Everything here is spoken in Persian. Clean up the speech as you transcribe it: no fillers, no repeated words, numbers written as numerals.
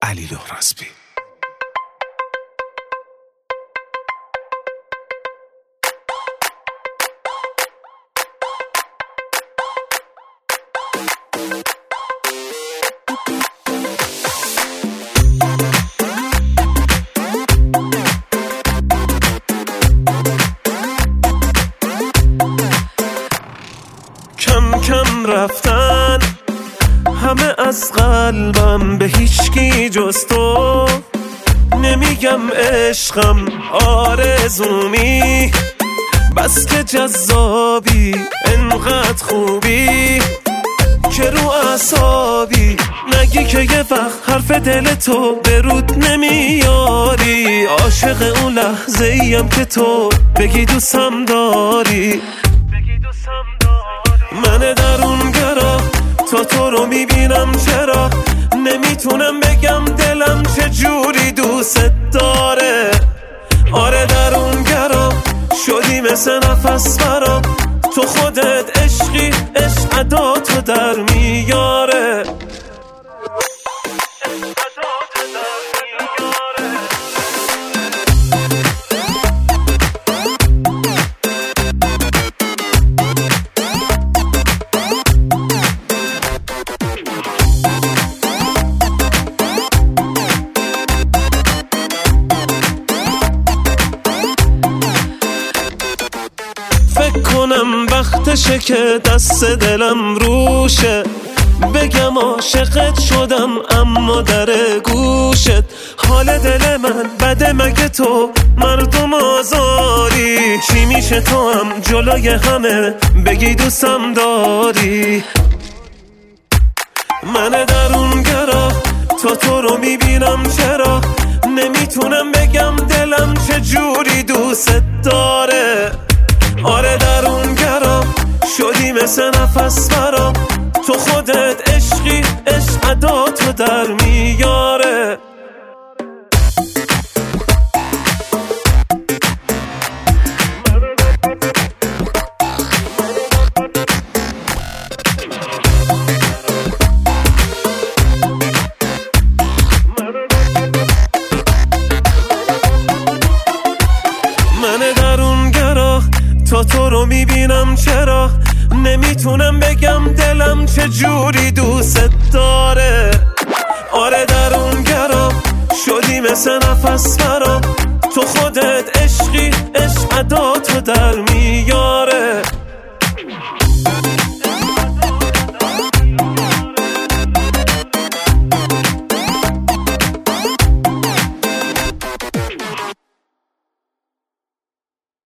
علی لهرازبی. کم کم رفتن همه از قلبم، به هیچکی جز تو نمیگم عشقم آرزومی، بس که جذابی انقدر خوبی که رو اعصابی، نگی که یه وقت حرف دل تو به رود نمیاری، عاشق اون لحظه ایم که تو بگی دوستم داری. من درونگرا تو رو میبینم، چرا نمیتونم بگم دلم چجوری دوست داره. آره درونگرا شدی مثل نفس برام، تو خودت عشقی، عشق عداتو در میاره. فکر کنم وقتشه که دست دلم روشه، بگم عاشقت شدم اما در گوشت. حال دل من بده مگه تو مردم آزاری، چی میشه تو هم جلوی همه بگی دوستم داری. من درونگرا تو رو میبینم، چرا نمیتونم بگم دلم چجوری دوست داره. آره درونگرا شدی مثل نفس برام، تو خودت عشقی، عشق عداتو در میاره. من درونگرا تو رو میبینم، چرا نمیتونم بگم دلم چجوری دوست داره. آره درونگرا شدی مثل نفس برام، تو خودت عشقی، عشق عداتو در